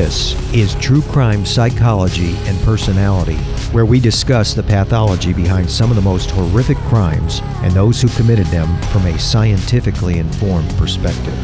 This is True Crime Psychology and Personality, where we discuss the pathology behind some of the most horrific crimes and those who committed them from a scientifically informed perspective.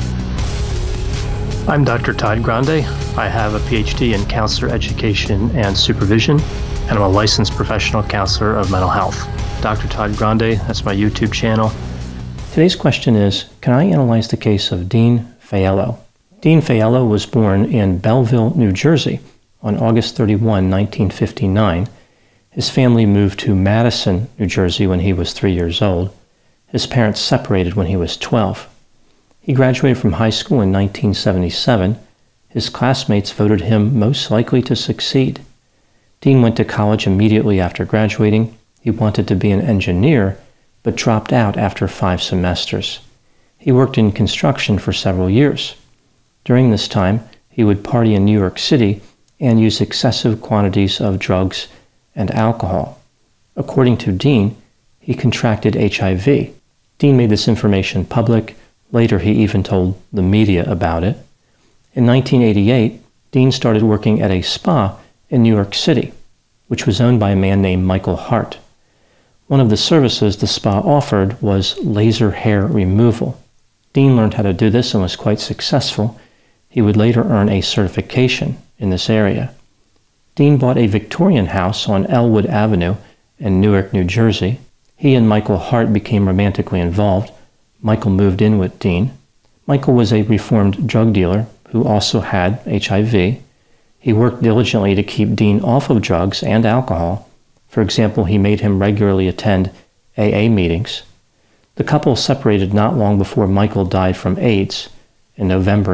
I'm Dr. Todd Grande. I have a PhD in counselor education and supervision, and I'm a licensed professional counselor of mental health. Dr. Todd Grande, that's my YouTube channel. Today's question is, can I analyze the case of Dean Faiello? Dean Faiello was born in Belleville, New Jersey on August 31, 1959. His family moved to Madison, New Jersey when he was 3 years old. His parents separated when he was 12. He graduated from high school in 1977. His classmates voted him most likely to succeed. Dean went to college immediately after graduating. He wanted to be an engineer, but dropped out after 5 semesters. He worked in construction for several years. During this time, he would party in New York City and use excessive quantities of drugs and alcohol. According to Dean, he contracted HIV. Dean made this information public. Later, he even told the media about it. In 1988, Dean started working at a spa in New York City, which was owned by a man named Michael Hart. One of the services the spa offered was laser hair removal. Dean learned how to do this and was quite successful. He would later earn a certification in this area. Dean bought a Victorian house on Elwood Avenue in Newark, New Jersey. He and Michael Hart became romantically involved. Michael moved in with Dean. Michael was a reformed drug dealer who also had HIV. He worked diligently to keep Dean off of drugs and alcohol. For example, he made him regularly attend AA meetings. The couple separated not long before Michael died from AIDS in November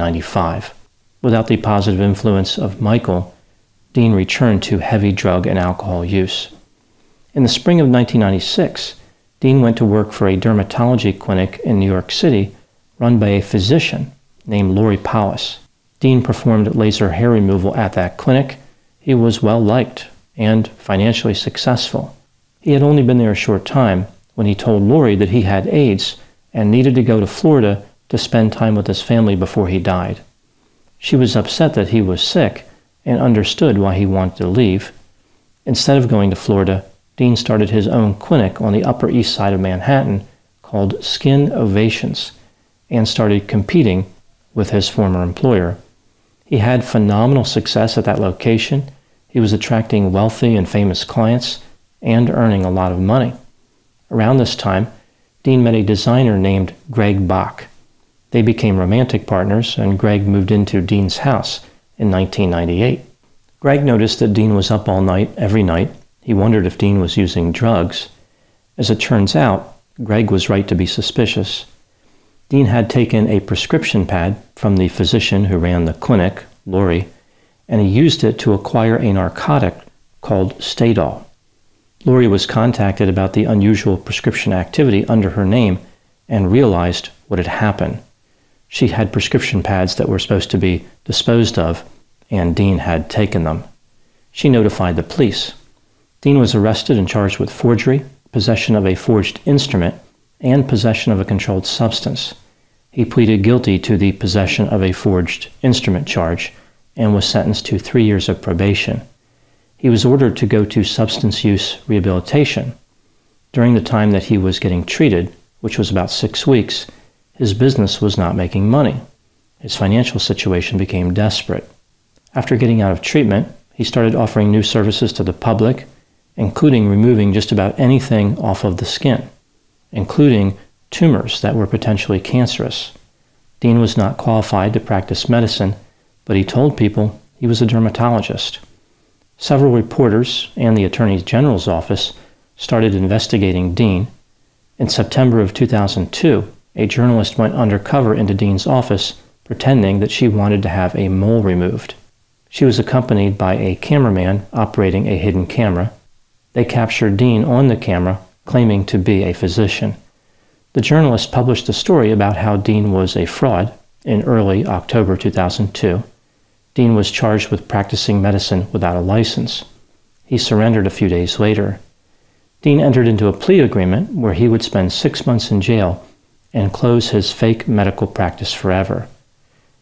1995. Without the positive influence of Michael, Dean returned to heavy drug and alcohol use. In the spring of 1996, Dean went to work for a dermatology clinic in New York City run by a physician named Lori Powis. Dean performed laser hair removal at that clinic. He was well liked and financially successful. He had only been there a short time when he told Lori that he had AIDS and needed to go to Florida to spend time with his family before he died. She was upset that he was sick and understood why he wanted to leave. Instead of going to Florida, Dean started his own clinic on the Upper East Side of Manhattan called Skin Ovations and started competing with his former employer. He had phenomenal success at that location. He was attracting wealthy and famous clients and earning a lot of money. Around this time, Dean met a designer named Greg Bach. They became romantic partners, and Greg moved into Dean's house in 1998. Greg noticed that Dean was up all night, every night. He wondered if Dean was using drugs. As it turns out, Greg was right to be suspicious. Dean had taken a prescription pad from the physician who ran the clinic, Lori, and he used it to acquire a narcotic called Stadol. Lori was contacted about the unusual prescription activity under her name and realized what had happened. She had prescription pads that were supposed to be disposed of, and Dean had taken them. She notified the police. Dean was arrested and charged with forgery, possession of a forged instrument, and possession of a controlled substance. He pleaded guilty to the possession of a forged instrument charge and was sentenced to 3 years of probation. He was ordered to go to substance use rehabilitation. During the time that he was getting treated, which was about 6 weeks, his business was not making money. His financial situation became desperate. After getting out of treatment, he started offering new services to the public, including removing just about anything off of the skin, including tumors that were potentially cancerous. Dean was not qualified to practice medicine, but he told people he was a dermatologist. Several reporters and the Attorney General's office started investigating Dean. In September of 2002, a journalist went undercover into Dean's office pretending that she wanted to have a mole removed. She was accompanied by a cameraman operating a hidden camera. They captured Dean on the camera, claiming to be a physician. The journalist published a story about how Dean was a fraud in early October 2002. Dean was charged with practicing medicine without a license. He surrendered a few days later. Dean entered into a plea agreement where he would spend 6 months in jail and close his fake medical practice forever.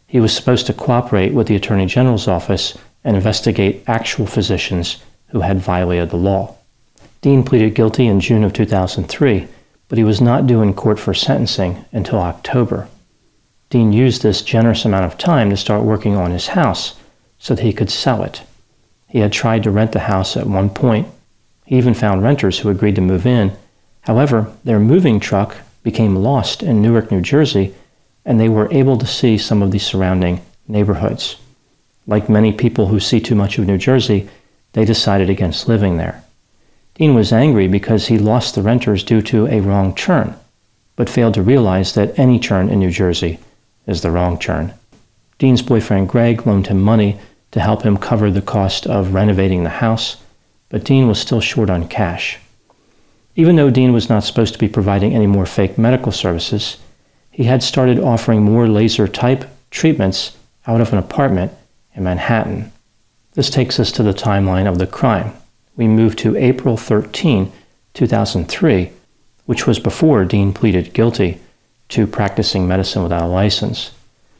He was supposed to cooperate with the Attorney General's office and investigate actual physicians who had violated the law. Dean pleaded guilty in June of 2003, but he was not due in court for sentencing until October. Dean used this generous amount of time to start working on his house so that he could sell it. He had tried to rent the house at one point. He even found renters who agreed to move in. However, their moving truck became lost in Newark, New Jersey, and they were able to see some of the surrounding neighborhoods. Like many people who see too much of New Jersey, they decided against living there. Dean was angry because he lost the renters due to a wrong turn, but failed to realize that any turn in New Jersey is the wrong turn. Dean's boyfriend Greg loaned him money to help him cover the cost of renovating the house, but Dean was still short on cash. Even though Dean was not supposed to be providing any more fake medical services, he had started offering more laser-type treatments out of an apartment in Manhattan. This takes us to the timeline of the crime. We move to April 13, 2003, which was before Dean pleaded guilty to practicing medicine without a license.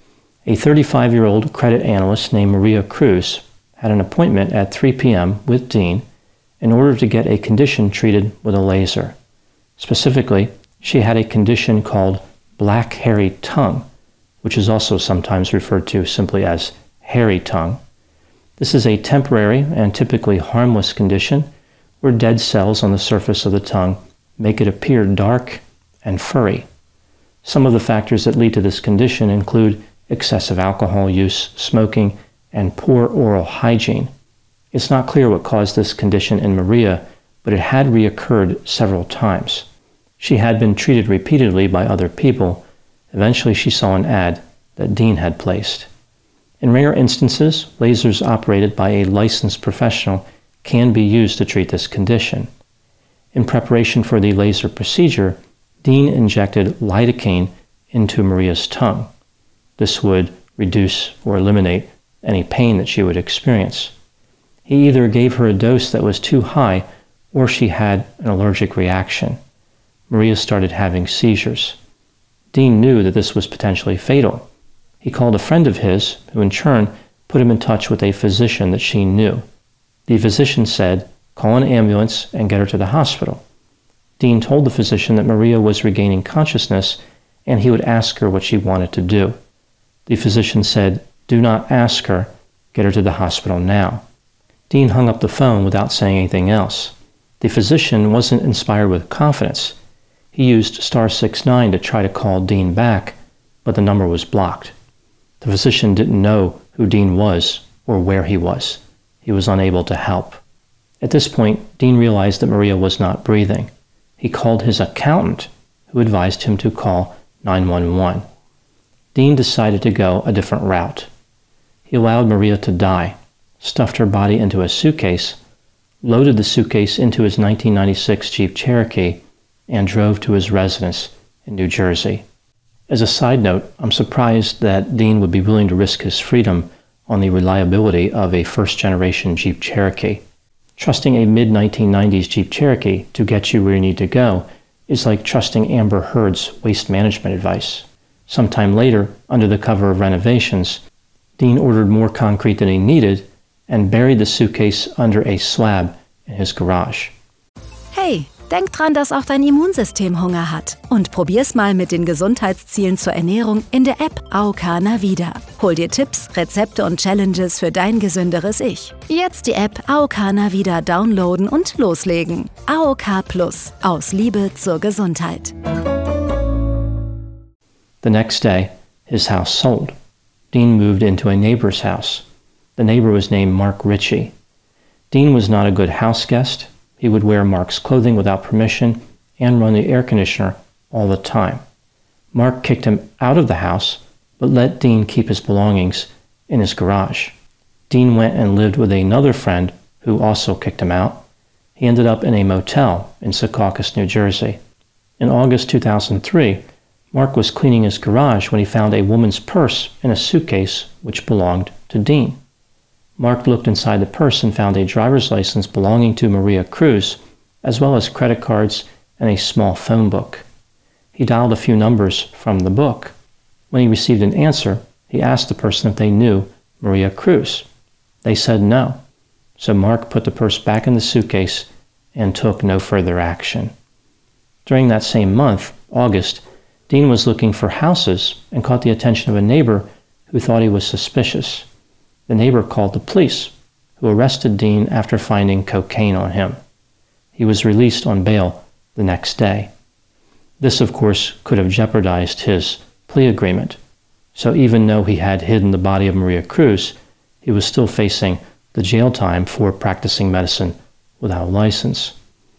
A 35-year-old credit analyst named Maria Cruz had an appointment at 3 p.m. with Dean in order to get a condition treated with a laser. Specifically, she had a condition called black hairy tongue, which is also sometimes referred to simply as hairy tongue. This is a temporary and typically harmless condition where dead cells on the surface of the tongue make it appear dark and furry. Some of the factors that lead to this condition include excessive alcohol use, smoking, and poor oral hygiene. It's not clear what caused this condition in Maria, but it had reoccurred several times. She had been treated repeatedly by other people. Eventually, she saw an ad that Dean had placed. In rare instances, lasers operated by a licensed professional can be used to treat this condition. In preparation for the laser procedure, Dean injected lidocaine into Maria's tongue. This would reduce or eliminate any pain that she would experience. He either gave her a dose that was too high or she had an allergic reaction. Maria started having seizures. Dean knew that this was potentially fatal. He called a friend of his, who in turn put him in touch with a physician that she knew. The physician said, "Call an ambulance and get her to the hospital." Dean told the physician that Maria was regaining consciousness and he would ask her what she wanted to do. The physician said, "Do not ask her, get her to the hospital now." Dean hung up the phone without saying anything else. The physician wasn't inspired with confidence. He used *69 to try to call Dean back, but the number was blocked. The physician didn't know who Dean was or where he was. He was unable to help. At this point, Dean realized that Maria was not breathing. He called his accountant, who advised him to call 911. Dean decided to go a different route. He allowed Maria to die, stuffed her body into a suitcase, loaded the suitcase into his 1996 Jeep Cherokee, and drove to his residence in New Jersey. As a side note, I'm surprised that Dean would be willing to risk his freedom on the reliability of a first-generation Jeep Cherokee. Trusting a mid-1990s Jeep Cherokee to get you where you need to go is like trusting Amber Heard's waste management advice. Sometime later, under the cover of renovations, Dean ordered more concrete than he needed and buried the suitcase under a slab in his garage. Hey, denk dran, dass auch dein Immunsystem Hunger hat. Und probier's mal mit den Gesundheitszielen zur Ernährung in der App AOK Navida. Hol dir Tipps, Rezepte und Challenges für dein gesünderes Ich. Jetzt die App AOK Navida downloaden und loslegen. AOK Plus. Aus Liebe zur Gesundheit. The next day, his house sold. Dean moved into a neighbor's house. The neighbor was named Mark Ritchie. Dean was not a good house guest. He would wear Mark's clothing without permission and run the air conditioner all the time. Mark kicked him out of the house, but let Dean keep his belongings in his garage. Dean went and lived with another friend who also kicked him out. He ended up in a motel in Secaucus, New Jersey. In August 2003, Mark was cleaning his garage when he found a woman's purse in a suitcase which belonged to Dean. Mark looked inside the purse and found a driver's license belonging to Maria Cruz, as well as credit cards and a small phone book. He dialed a few numbers from the book. When he received an answer, He asked the person if they knew Maria Cruz. They said no. So Mark put the purse back in the suitcase and took no further action. During that same month, August, Dean was looking for houses and caught the attention of a neighbor who thought he was suspicious. The neighbor called the police, who arrested Dean after finding cocaine on him. He was released on bail the next day. This, of course, could have jeopardized his plea agreement. So even though he had hidden the body of Maria Cruz, he was still facing the jail time for practicing medicine without a license.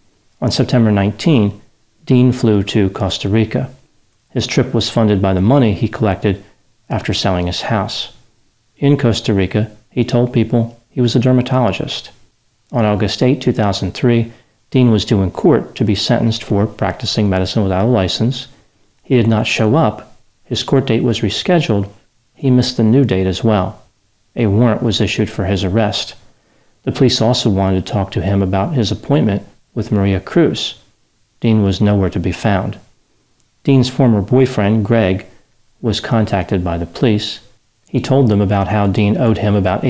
On September 19, Dean flew to Costa Rica. His trip was funded by the money he collected after selling his house. In Costa Rica, he told people he was a dermatologist. On August 8, 2003, Dean was due in court to be sentenced for practicing medicine without a license. He did not show up. His court date was rescheduled. He missed the new date as well. A warrant was issued for his arrest. The police also wanted to talk to him about his appointment with Maria Cruz. Dean was nowhere to be found. Dean's former boyfriend, Greg, was contacted by the police. He told them about how Dean owed him about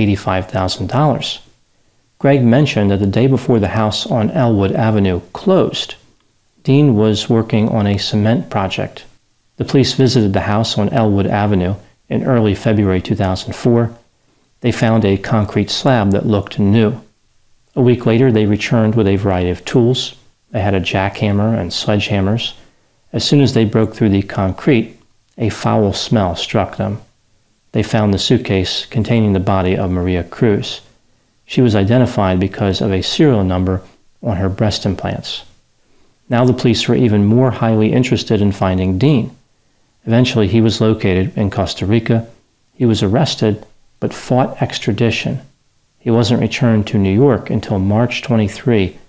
$85,000. Greg mentioned that the day before the house on Elwood Avenue closed, Dean was working on a cement project. The police visited the house on Elwood Avenue in early February 2004. They found a concrete slab that looked new. A week later, they returned with a variety of tools. They had a jackhammer and sledgehammers. As soon as they broke through the concrete, a foul smell struck them. They found the suitcase containing the body of Maria Cruz. She was identified because of a serial number on her breast implants. Now the police were even more highly interested in finding Dean. Eventually, he was located in Costa Rica. He was arrested, but fought extradition. He wasn't returned to New York until March 23,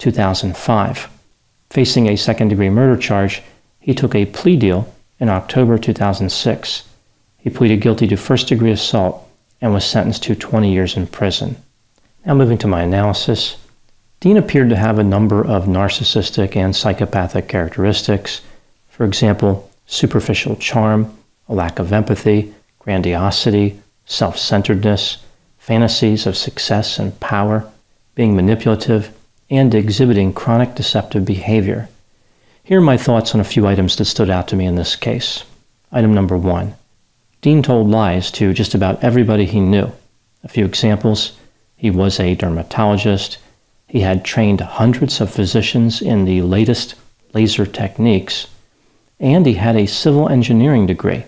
2005. Facing a second-degree murder charge, he took a plea deal in October 2006. He pleaded guilty to first-degree assault and was sentenced to 20 years in prison. Now moving to my analysis, Dean appeared to have a number of narcissistic and psychopathic characteristics. For example, superficial charm, a lack of empathy, grandiosity, self-centeredness, fantasies of success and power, being manipulative, and exhibiting chronic deceptive behavior. Here are my thoughts on a few items that stood out to me in this case. Item number 1. Dean told lies to just about everybody he knew. A few examples. He was a dermatologist. He had trained hundreds of physicians in the latest laser techniques. And he had a civil engineering degree.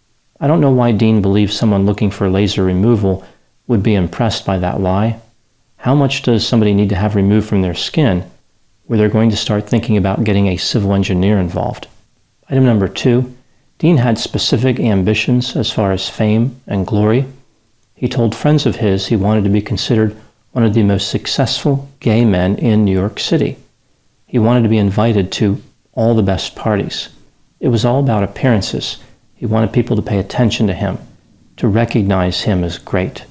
I don't know why Dean believed someone looking for laser removal would be impressed by that lie. How much does somebody need to have removed from their skin where they're going to start thinking about getting a civil engineer involved? Item number 2, Dean had specific ambitions as far as fame and glory. He told friends of his he wanted to be considered one of the most successful gay men in New York City. He wanted to be invited to all the best parties. It was all about appearances. He wanted people to pay attention to him, to recognize him as great.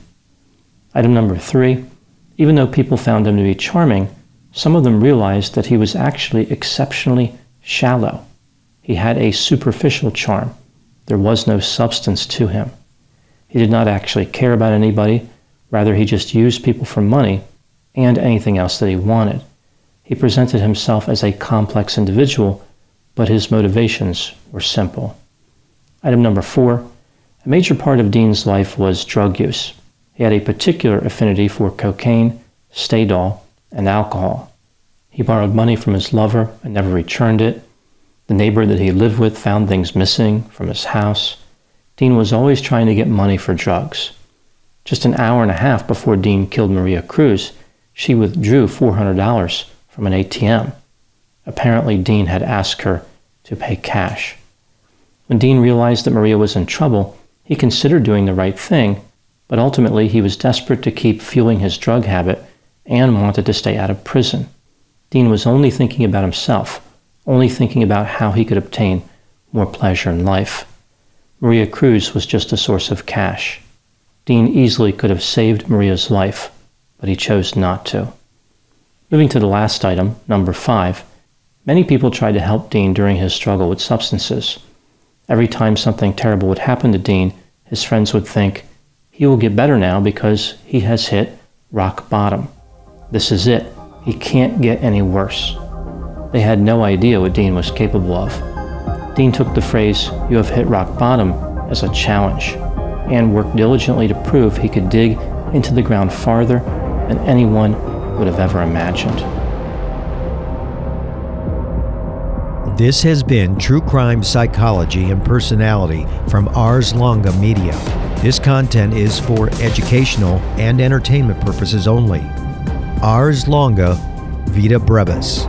Item number 3, even though people found him to be charming, some of them realized that he was actually exceptionally shallow. He had a superficial charm. There was no substance to him. He did not actually care about anybody. Rather, he just used people for money and anything else that he wanted. He presented himself as a complex individual, but his motivations were simple. Item number 4, a major part of Dean's life was drug use. He had a particular affinity for cocaine, Stadol, and alcohol. He borrowed money from his lover and never returned it. The neighbor that he lived with found things missing from his house. Dean was always trying to get money for drugs. Just an hour and a half before Dean killed Maria Cruz, she withdrew $400 from an ATM. Apparently, Dean had asked her to pay cash. When Dean realized that Maria was in trouble, he considered doing the right thing, but ultimately he was desperate to keep fueling his drug habit and wanted to stay out of prison. Dean was only thinking about himself, only thinking about how he could obtain more pleasure in life. Maria Cruz was just a source of cash. Dean easily could have saved Maria's life, but he chose not to. Moving to the last item, number 5, many people tried to help Dean during his struggle with substances. Every time something terrible would happen to Dean, his friends would think, he will get better now because he has hit rock bottom. This is it. He can't get any worse. They had no idea what Dean was capable of. Dean took the phrase, "you have hit rock bottom," as a challenge and worked diligently to prove he could dig into the ground farther than anyone would have ever imagined. This has been True Crime Psychology and Personality from Ars Longa Media. This content is for educational and entertainment purposes only. Ars Longa, Vita Brevis.